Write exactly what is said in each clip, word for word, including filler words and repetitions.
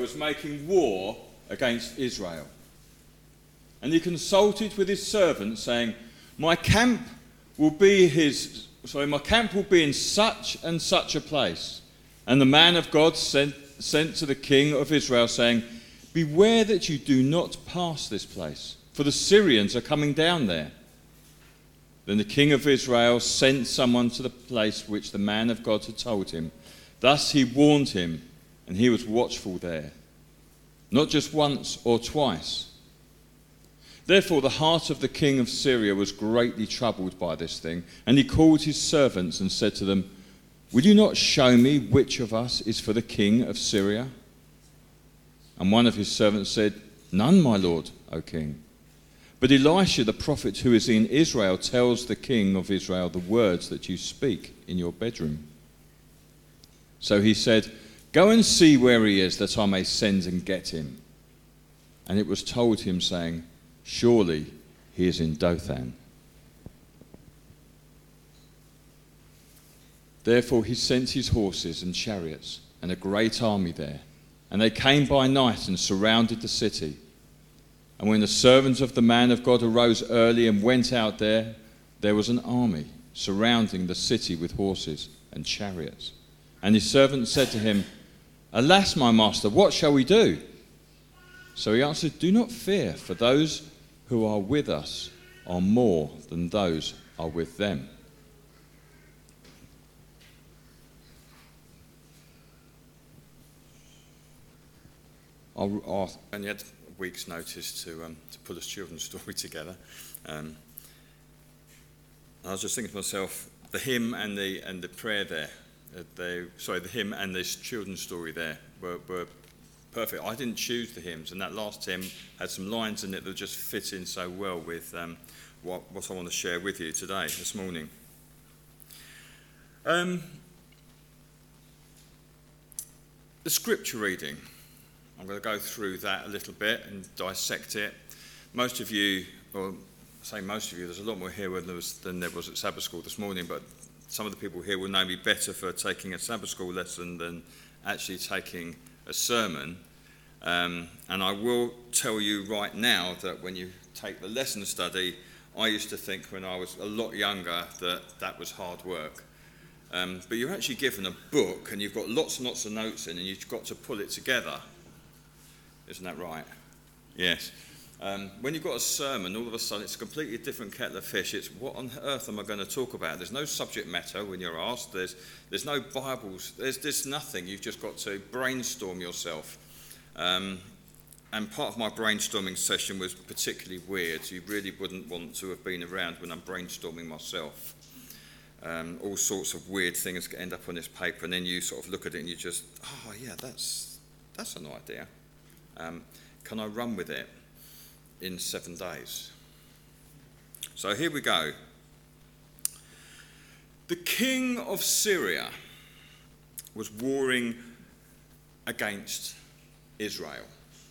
was making war against Israel. And he consulted with his servants, saying, My camp will be his sorry, my camp will be in such and such a place. And the man of God sent, sent to the king of Israel, saying, Beware that you do not pass this place, for the Syrians are coming down there. Then the king of Israel sent someone to the place which the man of God had told him. Thus he warned him, and he was watchful there, not just once or twice. Therefore the heart of the king of Syria was greatly troubled by this thing, and he called his servants and said to them, Will you not show me which of us is for the king of Syria? And one of his servants said, None, my lord, O king. But Elisha, the prophet who is in Israel, tells the king of Israel the words that you speak in your bedroom. So he said, Go and see where he is, that I may send and get him. And it was told him, saying, Surely he is in Dothan. Therefore he sent his horses and chariots and a great army there. And they came by night and surrounded the city. And when the servants of the man of God arose early and went out there, there was an army surrounding the city with horses and chariots. And his servants said to him, Alas, my master, what shall we do? So he answered, Do not fear, for those who are with us are more than those are with them. I'll, I'll, and you had a week's notice to um, to put a children's story together. Um, I was just thinking to myself, the hymn and the and the prayer there, uh, they sorry, the hymn and this children's story there were, were perfect. I didn't choose the hymns, and that last hymn had some lines in it that just fit in so well with um, what what I want to share with you today, this morning. Um, the scripture reading. I'm going to go through that a little bit and dissect it. Most of you, or I say most of you, there's a lot more here than there was, than there was at Sabbath school this morning, but some of the people here will know me better for taking a Sabbath school lesson than actually taking a sermon. Um, and I will tell you right now that when you take the lesson study, I used to think when I was a lot younger that that was hard work. Um, but you're actually given a book and you've got lots and lots of notes in and you've got to pull it together. Isn't that right? Yes. Um, when you've got a sermon, all of a sudden it's a completely different kettle of fish. It's what on earth am I going to talk about? There's no subject matter when you're asked. There's there's no Bibles. There's there's nothing. You've just got to brainstorm yourself. Um, and part of my brainstorming session was particularly weird. You really wouldn't want to have been around when I'm brainstorming myself. Um, all sorts of weird things end up on this paper, and then you sort of look at it and you just, oh yeah, that's that's an idea. Um, can I run with it in seven days? So here we go. The king of Syria was warring against Israel.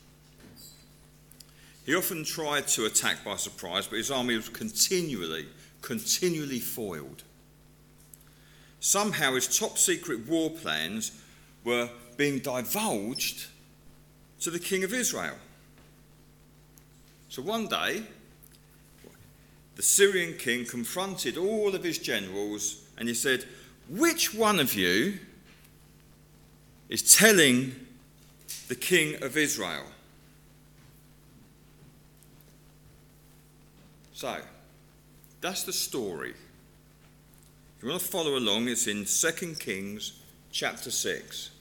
He often tried to attack by surprise, but his army was continually, continually foiled. Somehow his top secret war plans were being divulged to the king of Israel. So one day, the Syrian king confronted all of his generals and he said, Which one of you is telling the king of Israel? So, that's the story. If you want to follow along, it's in Second Kings chapter six.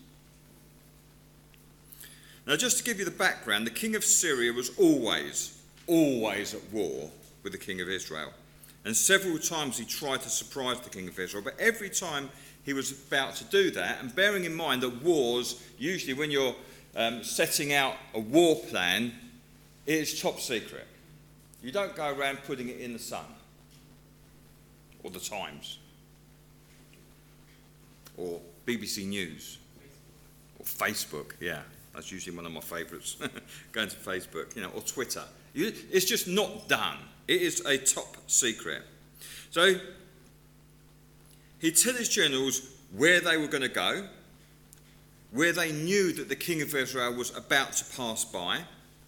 Now, just to give you the background, the king of Syria was always, always at war with the king of Israel. And several times he tried to surprise the king of Israel, but every time he was about to do that, and bearing in mind that wars, usually when you're um, setting out a war plan, it is top secret. You don't go around putting it in the Sun, or the Times, or B B C News, or Facebook, yeah. That's usually one of my favourites, going to Facebook, you know, or Twitter. You, it's just not done. It is a top secret. So he'd tell his generals where they were going to go, where they knew that the king of Israel was about to pass by.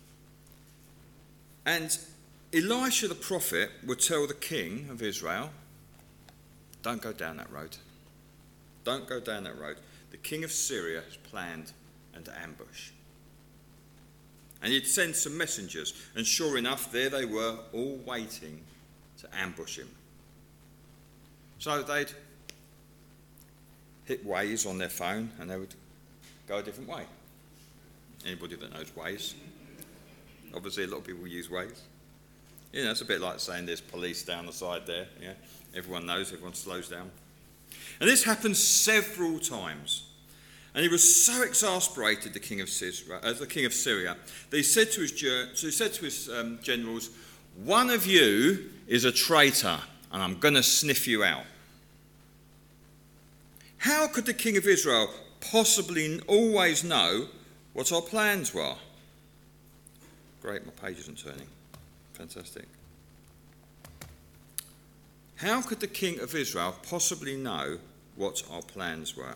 And Elisha the prophet would tell the king of Israel, don't go down that road. Don't go down that road. The king of Syria has planned an ambush. And he'd send some messengers, and sure enough, there they were, all waiting to ambush him. So they'd hit Waze on their phone, and they would go a different way. Anybody that knows Waze? Obviously, a lot of people use Waze. You know, it's a bit like saying there's police down the side there. Yeah, everyone knows, everyone slows down. And this happened several times. And he was so exasperated, the king of Syria, uh, the king of Syria, that he said to his, so he said to his um, generals, one of you is a traitor, and I'm going to sniff you out. How could the king of Israel possibly always know what our plans were? Great, my page isn't turning. Fantastic. How could the king of Israel possibly know what our plans were?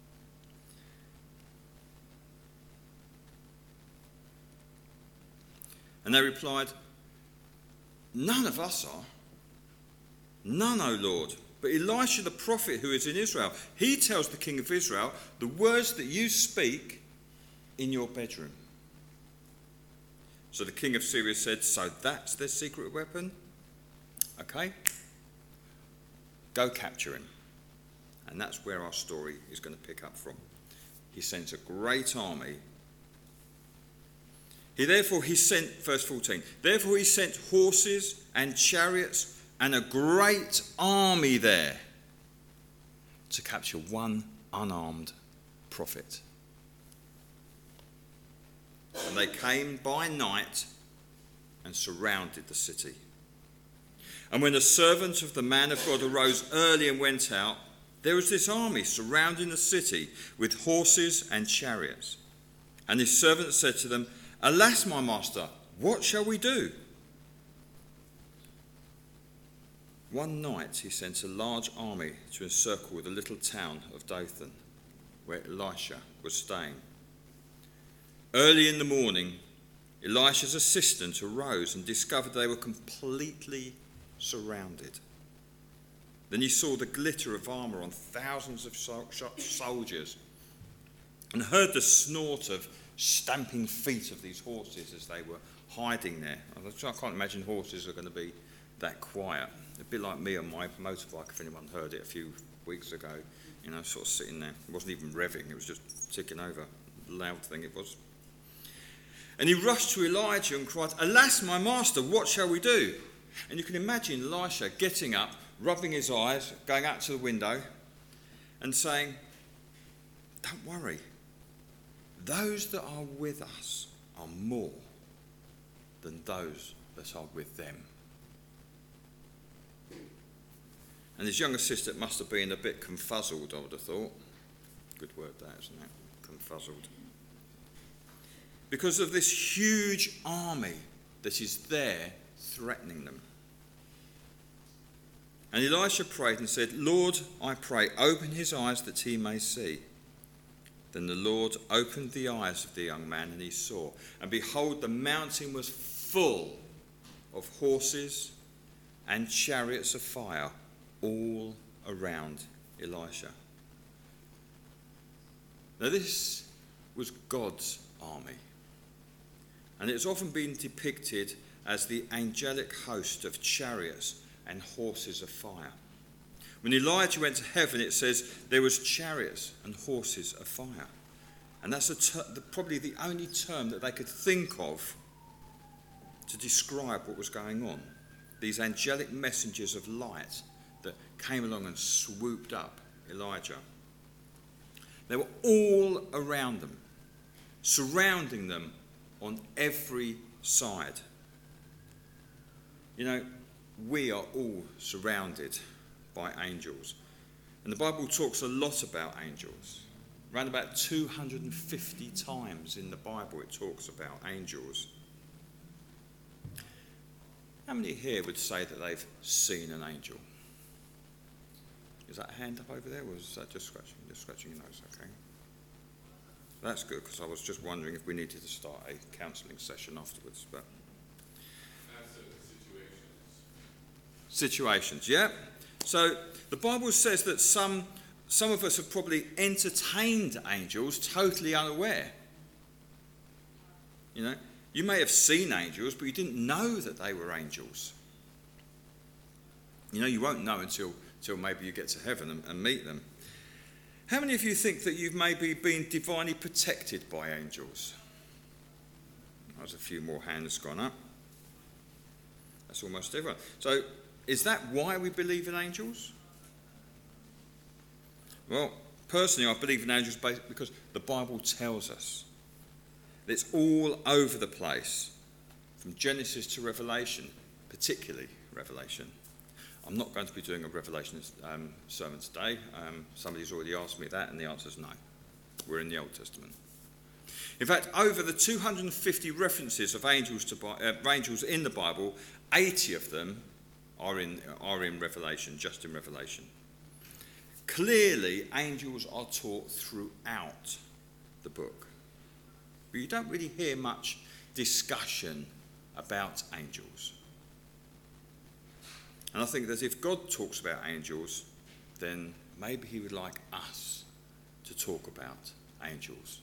And they replied, none of us are. None, O Lord. But Elisha the prophet who is in Israel, he tells the king of Israel the words that you speak in your bedroom. So the king of Syria said, so that's their secret weapon? Okay. Go capture him. And that's where our story is going to pick up from. He sent a great army. He therefore he sent, verse fourteen, therefore he sent horses and chariots and a great army there to capture one unarmed prophet. And they came by night and surrounded the city. And when the servant of the man of God arose early and went out, there was this army surrounding the city with horses and chariots. And his servant said to them, alas, my master, what shall we do? One night he sent a large army to encircle the little town of Dothan, where Elisha was staying. Early in the morning, Elisha's assistant arose and discovered they were completely surrounded. Then he saw the glitter of armour on thousands of soldiers and heard the snort of stamping feet of these horses as they were hiding there. I can't imagine horses are going to be that quiet. A bit like me on my motorbike, if anyone heard it a few weeks ago, you know, sort of sitting there. It wasn't even revving, it was just ticking over. Loud thing it was. And he rushed to Elijah and cried, alas, my master, what shall we do? And you can imagine Elisha getting up, rubbing his eyes, going out to the window and saying, don't worry, those that are with us are more than those that are with them. And his young assistant must have been a bit confuzzled, I would have thought. Good word that, isn't it? Confuzzled. Because of this huge army that is there threatening them. And Elisha prayed and said, Lord, I pray, open his eyes that he may see. Then the Lord opened the eyes of the young man, and he saw. And behold, the mountain was full of horses and chariots of fire all around Elisha. Now this was God's army. And it's often been depicted as the angelic host of chariots and horses of fire. When Elijah went to heaven, it says there was chariots and horses of fire. And that's a ter- the, probably the only term that they could think of to describe what was going on. These angelic messengers of light that came along and swooped up Elijah. They were all around them, surrounding them on every side. You know, we are all surrounded by angels. And the Bible talks a lot about angels. Around about two hundred fifty times in the Bible it talks about angels. How many here would say that they've seen an angel? Is that a hand up over there, or is that just scratching, just scratching your nose? Okay. That's good, because I was just wondering if we needed to start a counselling session afterwards. But situations, yeah. So the Bible says that some some of us have probably entertained angels totally unaware. You know, you may have seen angels, but you didn't know that they were angels. You know, you won't know until, until maybe you get to heaven and, and meet them. How many of you think that you've maybe been divinely protected by angels? There's a few more hands gone up. That's almost everyone. So, is that why we believe in angels? Well, personally, I believe in angels because the Bible tells us. It's all over the place, from Genesis to Revelation, particularly Revelation. I'm not going to be doing a Revelation um, sermon today. Um, somebody's already asked me that, and the answer is no. We're in the Old Testament. In fact, over the two hundred fifty references of angels to uh, angels in the Bible, eighty of them are in are in Revelation, just in Revelation. Clearly, angels are taught throughout the book. But you don't really hear much discussion about angels. And I think that if God talks about angels, then maybe he would like us to talk about angels.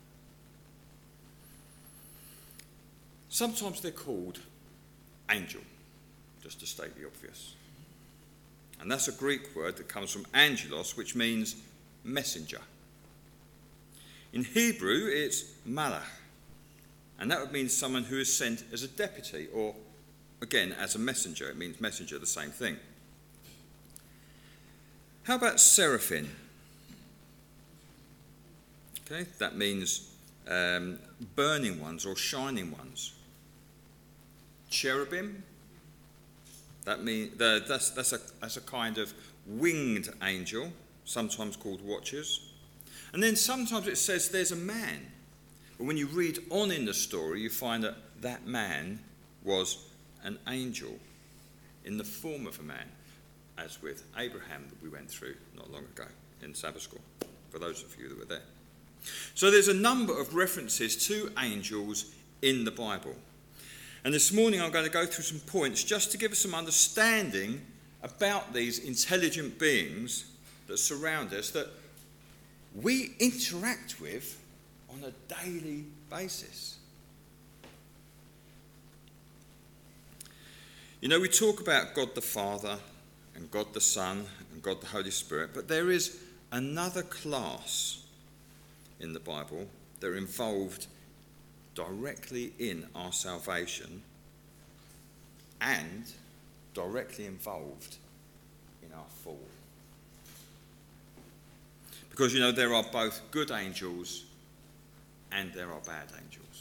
Sometimes they're called angel, just to state the obvious. And that's a Greek word that comes from angelos, which means messenger. In Hebrew, it's malach, and that would mean someone who is sent as a deputy, or, again, as a messenger. It means messenger, the same thing. How about seraphim? Okay, that means um, burning ones or shining ones. Cherubim, that mean, the, that's, that's, a, that's a kind of winged angel, sometimes called watchers. And then sometimes it says there's a man. But when you read on in the story, you find that that man was an angel in the form of a man, as with Abraham that we went through not long ago in Sabbath school, for those of you that were there. So there's a number of references to angels in the Bible. And this morning I'm going to go through some points just to give us some understanding about these intelligent beings that surround us, that we interact with on a daily basis. You know, we talk about God the Father and God the Son and God the Holy Spirit, but there is another class in the Bible that are involved directly in our salvation and directly involved in our fall. Because, you know, there are both good angels and there are bad angels.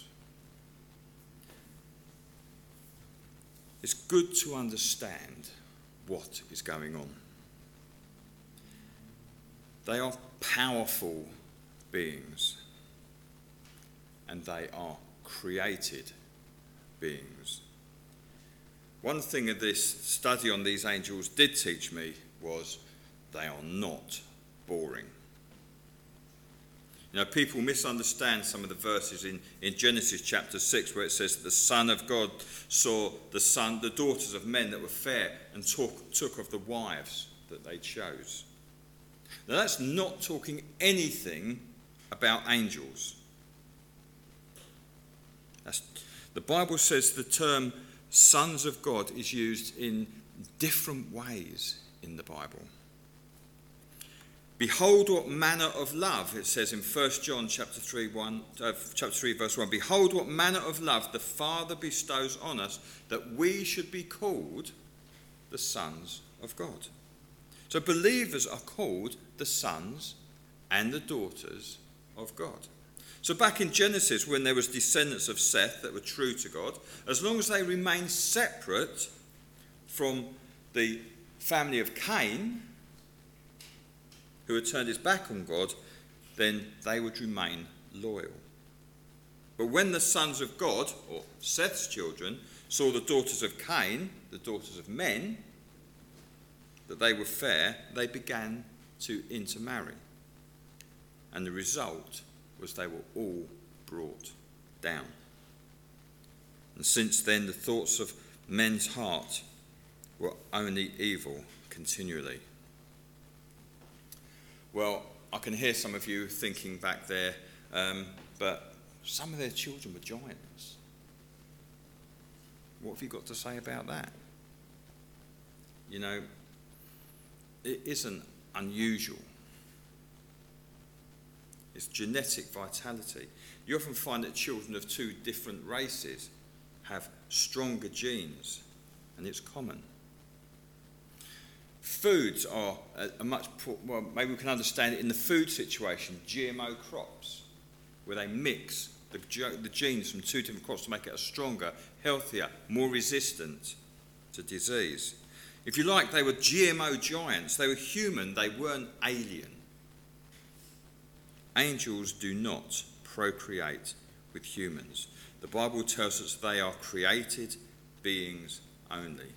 It's good to understand what is going on. They are powerful beings, and they are created beings. One thing that this study on these angels did teach me was they are not boring. You know, people misunderstand some of the verses in, in Genesis chapter six, where it says that the Son of God saw the son, the daughters of men that were fair, and took, took of the wives that they chose. Now, that's not talking anything about angels. That's, the Bible says the term sons of God is used in different ways in the Bible. Behold what manner of love, it says in First John chapter three, one, uh, chapter three verse one. Behold what manner of love the Father bestows on us, that we should be called the sons of God. So believers are called the sons and the daughters of God. So back in Genesis, when there was descendants of Seth that were true to God, as long as they remained separate from the family of Cain, who had turned his back on God, then they would remain loyal. But when the sons of God, or Seth's children, saw the daughters of Cain, the daughters of men, that they were fair, they began to intermarry. And the result was they were all brought down. And since then, the thoughts of men's heart were only evil continually. Well, I can hear some of you thinking back there, um, but some of their children were giants. What have you got to say about that? You know, it isn't unusual. It's genetic vitality. You often find that children of two different races have stronger genes, and it's common. Foods are a, a much, well, maybe we can understand it in the food situation, G M O crops, where they mix the, the genes from two different crops to make it a stronger, healthier, more resistant to disease. If you like, they were G M O giants. They were human, they weren't alien. Angels do not procreate with humans. The Bible tells us they are created beings only.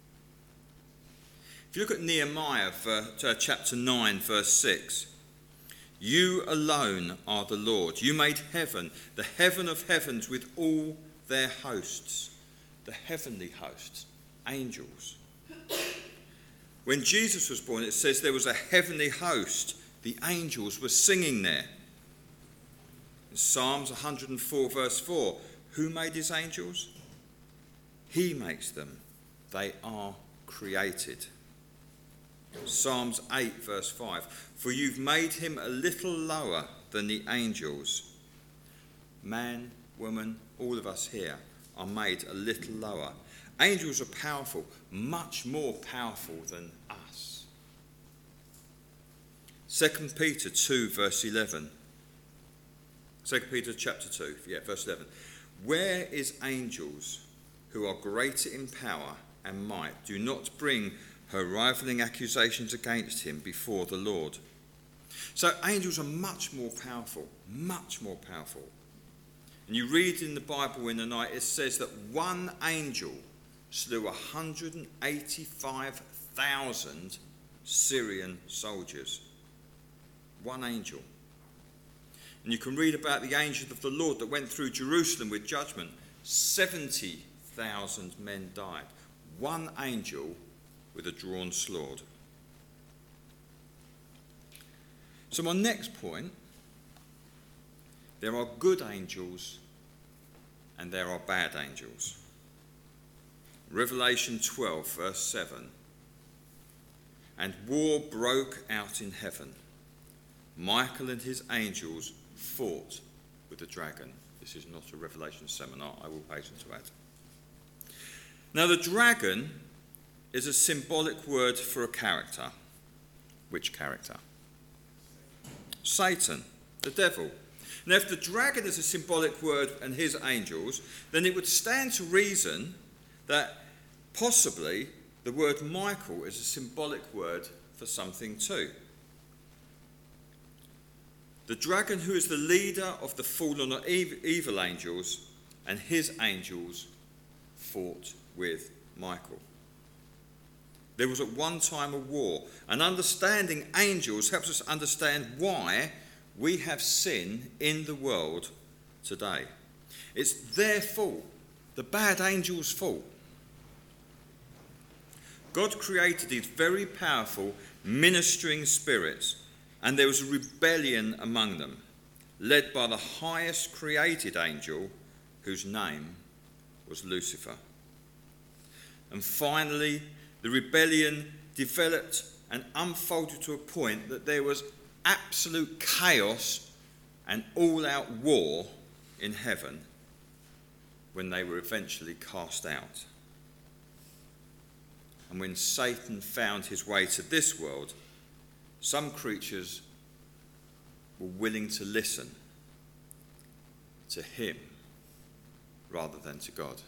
If you look at Nehemiah uh, chapter nine, verse six, you alone are the Lord. You made heaven, the heaven of heavens with all their hosts, the heavenly hosts, angels. When Jesus was born, it says there was a heavenly host. The angels were singing there. In Psalms one hundred and four, verse four, who made his angels? He makes them. They are created. Psalms eight, verse five, for you've made him a little lower than the angels. Man, woman, all of us here are made a little lower. Angels are powerful, much more powerful than us. Second Peter two, verse eleven. Second Peter chapter two, yeah, verse eleven. Where is angels who are greater in power and might do not bring her rivaling accusations against him before the Lord? So angels are much more powerful, much more powerful. And you read in the Bible in the night, it says that one angel slew one hundred eighty-five thousand Syrian soldiers. One angel. And you can read about the angels of the Lord that went through Jerusalem with judgment. seventy thousand men died. One angel with a drawn sword. So my next point, there are good angels and there are bad angels. Revelation twelve, verse seven. And war broke out in heaven. Michael and his angels fought with the dragon. This is not a Revelation seminar, I will hasten to add. Now the dragon is a symbolic word for a character. Which character? Satan, the devil. Now if the dragon is a symbolic word and his angels, then it would stand to reason that possibly the word Michael is a symbolic word for something too. The dragon, who is the leader of the fallen or evil angels, and his angels fought with Michael. There was at one time a war, and understanding angels helps us understand why we have sin in the world today. It's their fault, the bad angels' fault. God created these very powerful ministering spirits, and there was a rebellion among them, led by the highest created angel, whose name was Lucifer. And finally, the rebellion developed and unfolded to a point that there was absolute chaos and all-out war in heaven when they were eventually cast out. And when Satan found his way to this world, some creatures were willing to listen to him rather than to God.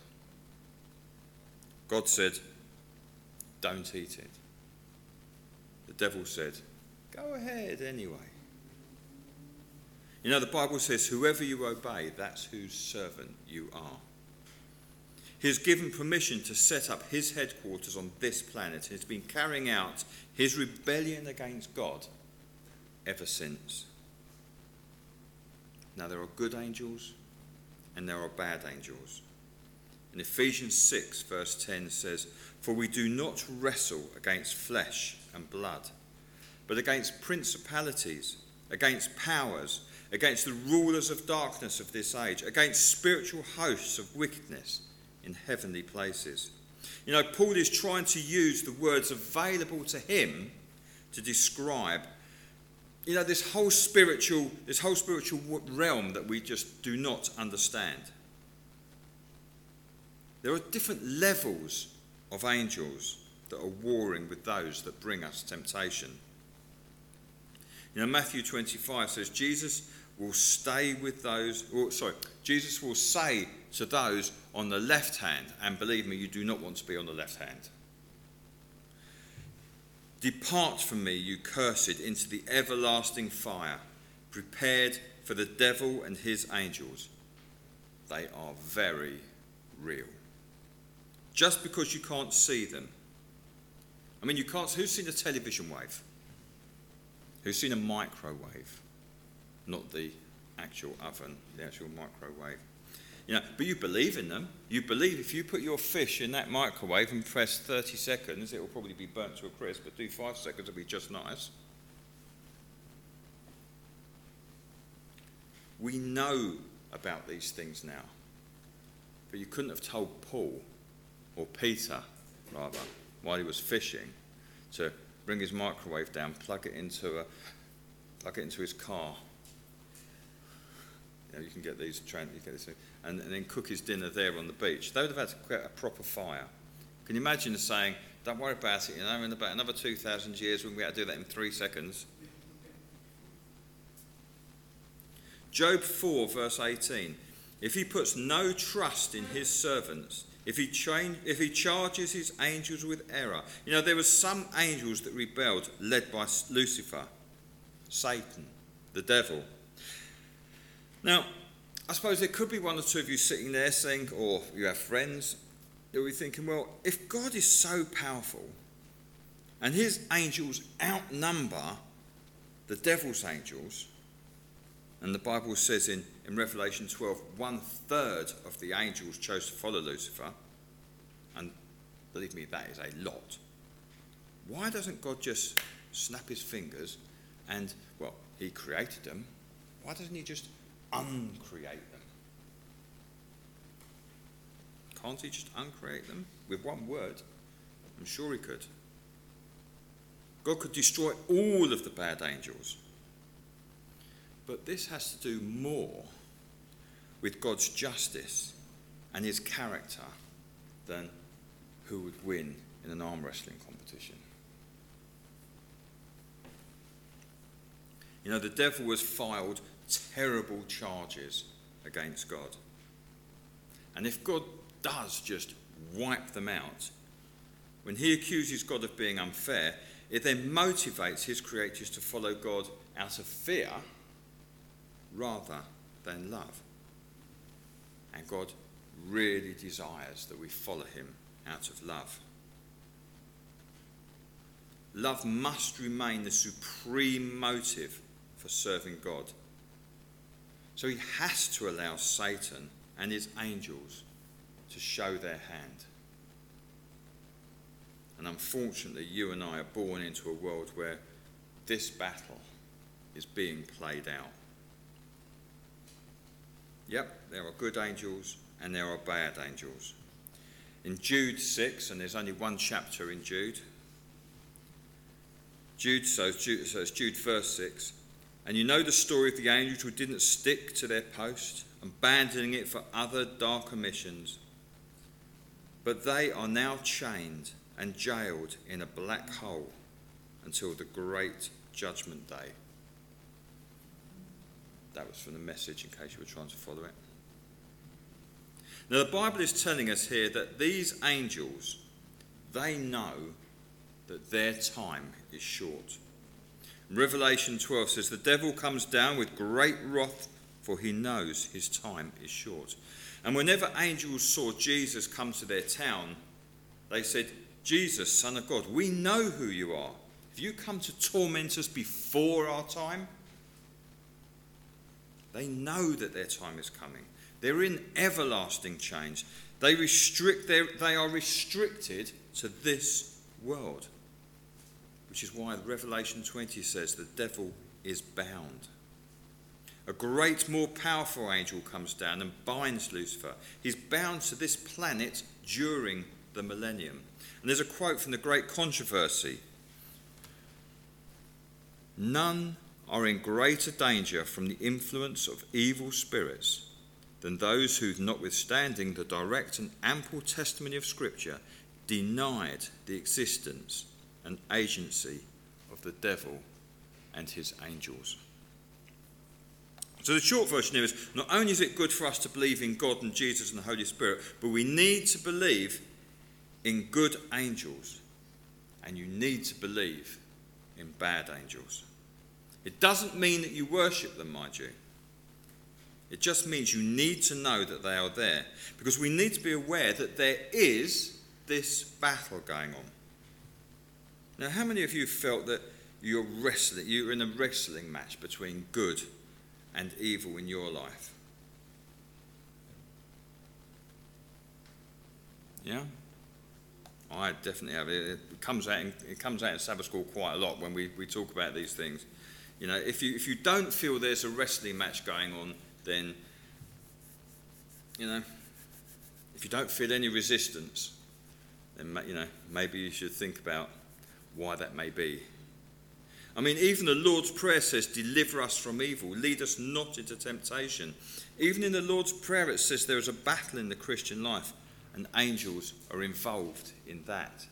God said, don't eat it. The devil said, go ahead anyway. You know, the Bible says, whoever you obey, that's whose servant you are. He has given permission to set up his headquarters on this planet. He's been carrying out his rebellion against God ever since. Now, there are good angels and there are bad angels. In Ephesians six, verse ten says, "For we do not wrestle against flesh and blood, but against principalities, against powers, against the rulers of darkness of this age, against spiritual hosts of wickedness in heavenly places." You know, Paul is trying to use the words available to him to describe, you know, this whole spiritual, this whole spiritual realm that we just do not understand. There are different levels of angels that are warring with those that bring us temptation. You know, Matthew twenty-five says Jesus will stay with those, or sorry, Jesus will say to those on the left hand, and believe me, you do not want to be on the left hand, "Depart from me, you cursed, into the everlasting fire, prepared for the devil and his angels. They are very real." Just because you can't see them. I mean, you can't. Who's seen a television wave? Who's seen a microwave? Not the actual oven, the actual microwave. You know, but you believe in them. You believe if you put your fish in that microwave and press thirty seconds, it will probably be burnt to a crisp, but do five seconds, it'll be just nice. We know about these things now. But you couldn't have told Paul, or Peter, rather, while he was fishing, to bring his microwave down, plug it into a, plug it into his car. You know, you can get these, you get this, and, and then cook his dinner there on the beach. They would have had to create a proper fire. Can you imagine saying, "Don't worry about it, you know, in about another two thousand years we're going to be able to do that in three seconds. Job four, verse eighteen. "If he puts no trust in his servants, If he, cha- if he charges his angels with error." You know, there were some angels that rebelled, led by Lucifer, Satan, the devil. Now, I suppose there could be one or two of you sitting there saying, or you have friends, that will be thinking, well, if God is so powerful and his angels outnumber the devil's angels, and the Bible says in, in Revelation twelve, one third of the angels chose to follow Lucifer, and believe me, that is a lot. Why doesn't God just snap his fingers and, well, he created them, why doesn't he just uncreate them? Can't he just uncreate them with one word? I'm sure he could. God could destroy all of the bad angels. But this has to do more with God's justice and his character than who would win in an arm wrestling competition. You know, the devil has filed terrible charges against God. And if God does just wipe them out, when he accuses God of being unfair, it then motivates his creatures to follow God out of fear rather than love. And God really desires that we follow him out of love. Love must remain the supreme motive for serving God. So he has to allow Satan and his angels to show their hand. And unfortunately, you and I are born into a world where this battle is being played out. Yep, there are good angels and there are bad angels. In Jude six, and there's only one chapter in Jude, Jude, so Jude, so it's Jude verse six, "And you know the story of the angels who didn't stick to their post, abandoning it for other darker missions. But they are now chained and jailed in a black hole until the great judgment day." That was from the Message, in case you were trying to follow it. Now, the Bible is telling us here that these angels, they know that their time is short. Revelation twelve says, "The devil comes down with great wrath, for he knows his time is short." And whenever angels saw Jesus come to their town, they said, "Jesus, Son of God, we know who you are. Have you come to torment us before our time?" They know that their time is coming. They're in everlasting change. They restrict their, they are restricted to this world, which is why Revelation twenty says the devil is bound. A great, more powerful angel comes down and binds Lucifer. He's bound to this planet during the millennium. And there's a quote from the Great Controversy. None are in greater danger from the influence of evil spirits than those who, notwithstanding the direct and ample testimony of Scripture, denied the existence and agency of the devil and his angels. So the short version here is, not only is it good for us to believe in God and Jesus and the Holy Spirit, but we need to believe in good angels, and you need to believe in bad angels. It doesn't mean that you worship them, mind you. It just means you need to know that they are there, because we need to be aware that there is this battle going on. Now, how many of you felt that you're wrestling, you're in a wrestling match between good and evil in your life? Yeah? I definitely have. It, it comes out in, it comes out in Sabbath school quite a lot when we, we talk about these things. You know, if you if you don't feel there's a wrestling match going on, then, you know, if you don't feel any resistance, then, you know, maybe you should think about why that may be. I mean, even the Lord's Prayer says, deliver us from evil, lead us not into temptation. Even in the Lord's Prayer it says there is a battle in the Christian life, and angels are involved in that.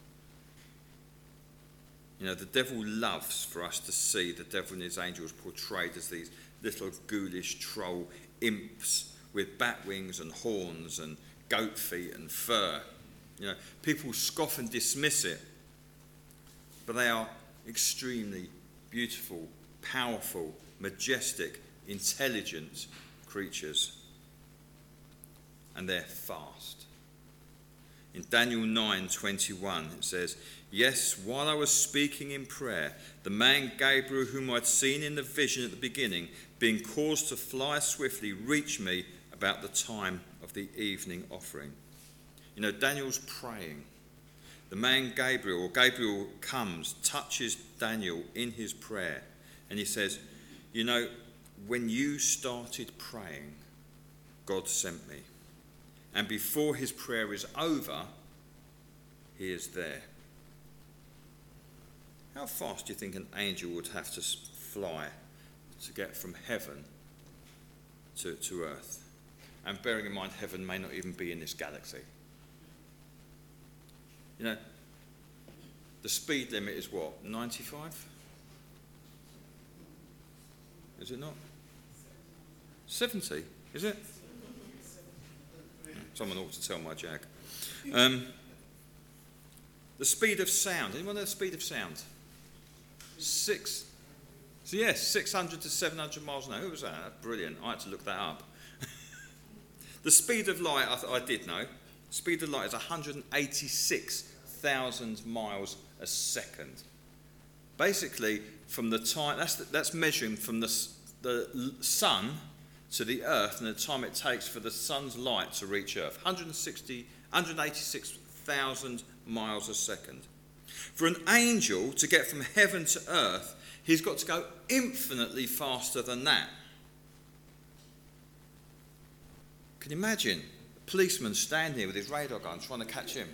You know, the devil loves for us to see the devil and his angels portrayed as these little ghoulish troll imps with bat wings and horns and goat feet and fur. You know, people scoff and dismiss it, but they are extremely beautiful, powerful, majestic, intelligent creatures. And they're fast. In Daniel nine twenty-one it says, yes, while I was speaking in prayer, the man Gabriel, whom I'd seen in the vision at the beginning, being caused to fly swiftly, reached me about the time of the evening offering. You know, Daniel's praying. The man Gabriel, or Gabriel comes, touches Daniel in his prayer, and he says, you know, when you started praying, God sent me. And before his prayer is over, he is there. How fast do you think an angel would have to fly to get from heaven to, to earth? And bearing in mind, heaven may not even be in this galaxy. You know, the speed limit is what, ninety-five? Is it not? seventy, is it? Someone ought to tell my Jag. Um, the speed of sound. Anyone know the speed of sound? Six. So yes, six hundred to seven hundred miles an hour. Who was that? That's brilliant. I had to look that up. The speed of light, I, th- I did know. The speed of light is one hundred eighty-six thousand miles a second. Basically, from the time that's the, that's measuring from the the sun to the earth and the time it takes for the sun's light to reach earth. one hundred sixty, one hundred eighty-six thousand miles a second. For an angel to get from heaven to earth, he's got to go infinitely faster than that. Can you imagine a policeman standing here with his radar gun trying to catch him?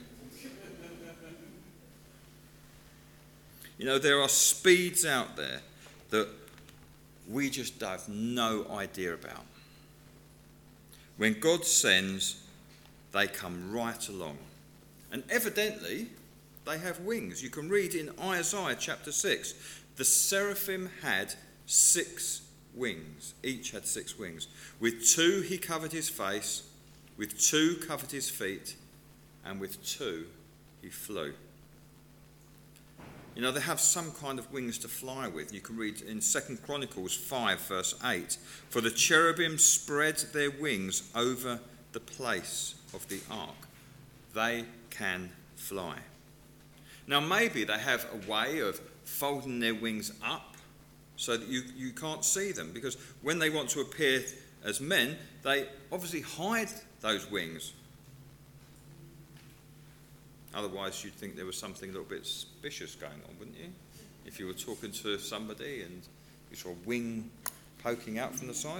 You know, there are speeds out there that we just have no idea about. When God sends, they come right along. And evidently, they have wings. You can read in Isaiah chapter six, the seraphim had six wings. Each had six wings. With two he covered his face, with two covered his feet, and with two he flew. You know, they have some kind of wings to fly with. You can read in Second Chronicles five, verse eight. For the cherubim spread their wings over the place of the ark. They can fly. Now, maybe they have a way of folding their wings up so that you, you can't see them. Because when they want to appear as men, they obviously hide those wings. Otherwise, you'd think there was something a little bit suspicious going on, wouldn't you? If you were talking to somebody and you saw a wing poking out from the side.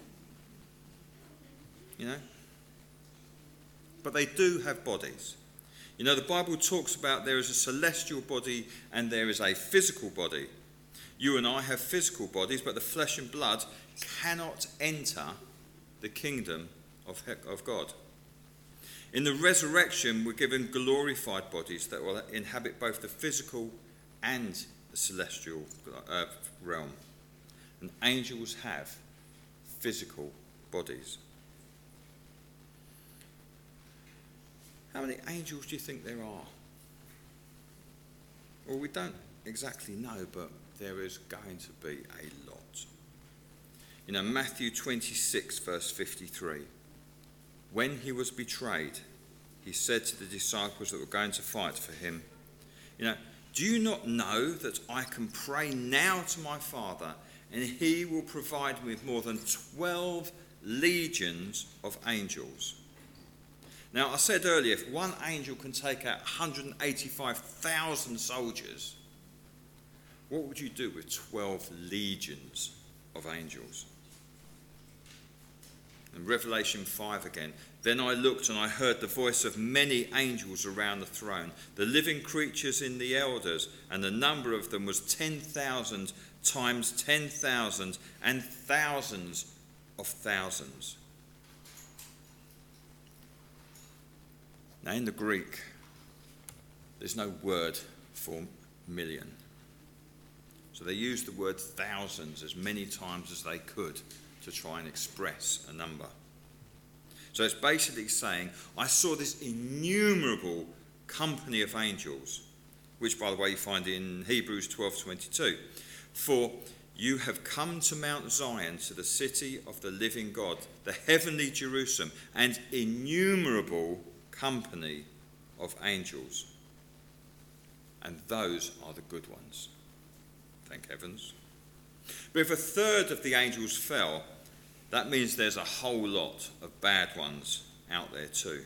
You know? But they do have bodies. You know, the Bible talks about there is a celestial body and there is a physical body. You and I have physical bodies, but the flesh and blood cannot enter the kingdom of, of God. In the resurrection, we're given glorified bodies that will inhabit both the physical and the celestial uh, realm. And angels have physical bodies. How many angels do you think there are? Well, we don't exactly know, but there is going to be a lot. You know, Matthew twenty-six, verse fifty-three. When he was betrayed, he said to the disciples that were going to fight for him, you know, do you not know that I can pray now to my Father, and he will provide me with more than twelve legions of angels? Now, I said earlier, if one angel can take out one hundred eighty-five thousand soldiers, what would you do with twelve legions of angels? In Revelation five again, then I looked and I heard the voice of many angels around the throne, the living creatures in the elders, and the number of them was ten thousand times ten thousand and thousands of thousands. Now in the Greek, there's no word for million. So they used the word thousands as many times as they could to try and express a number. So it's basically saying, I saw this innumerable company of angels, which, by the way, you find in Hebrews twelve twenty-two. For you have come to Mount Zion, to the city of the living God, the heavenly Jerusalem, and innumerable company of angels. And those are the good ones. Thank heavens. But if a third of the angels fell, that means there's a whole lot of bad ones out there too.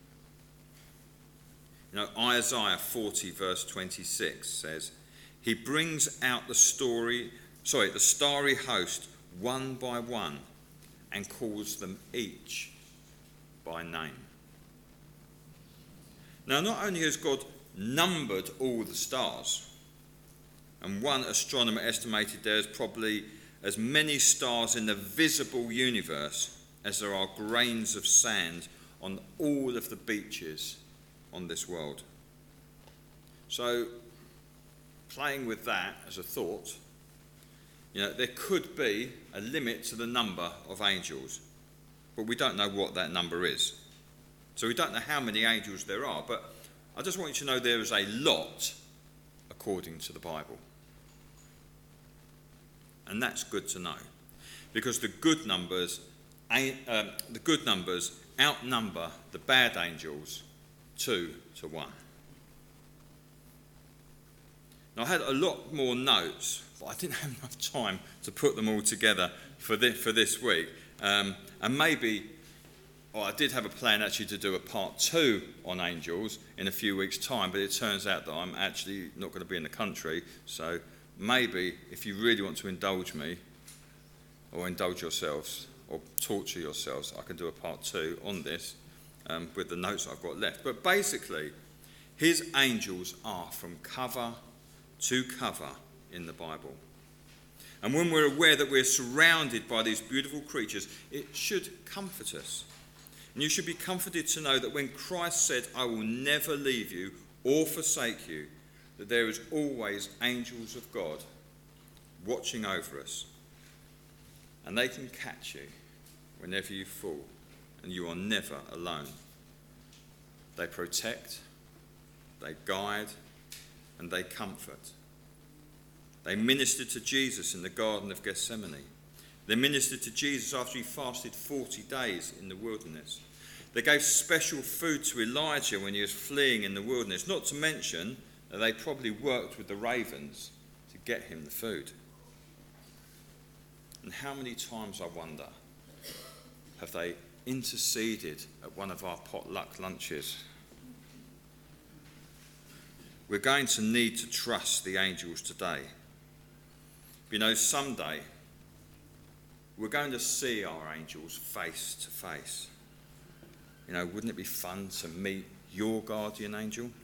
You know, Isaiah forty verse twenty-six says, he brings out the story, sorry, the starry host one by one and calls them each by name. Now, not only has God numbered all the stars, and one astronomer estimated there's probably as many stars in the visible universe as there are grains of sand on all of the beaches on this world. So, playing with that as a thought, you know, there could be a limit to the number of angels, but we don't know what that number is. So we don't know how many angels there are, but I just want you to know there is a lot according to the Bible. And that's good to know, because the good numbers, um, the good numbers outnumber the bad angels two to one. Now, I had a lot more notes, but I didn't have enough time to put them all together for this, for this week. Um, and maybe, well, I did have a plan actually to do a part two on angels in a few weeks' time, but it turns out that I'm actually not going to be in the country, so maybe if you really want to indulge me, or indulge yourselves, or torture yourselves, I can do a part two on this um, with the notes I've got left. But basically, his angels are from cover to cover in the Bible. And when we're aware that we're surrounded by these beautiful creatures, it should comfort us. And you should be comforted to know that when Christ said, I will never leave you or forsake you, that there is always angels of God watching over us. And they can catch you whenever you fall, and you are never alone. They protect, they guide, and they comfort. They ministered to Jesus in the Garden of Gethsemane. They ministered to Jesus after he fasted forty days in the wilderness. They gave special food to Elijah when he was fleeing in the wilderness, not to mention that they probably worked with the ravens to get him the food. And how many times, I wonder, have they interceded at one of our potluck lunches? We're going to need to trust the angels today. You know, someday we're going to see our angels face to face. You know, wouldn't it be fun to meet your guardian angel?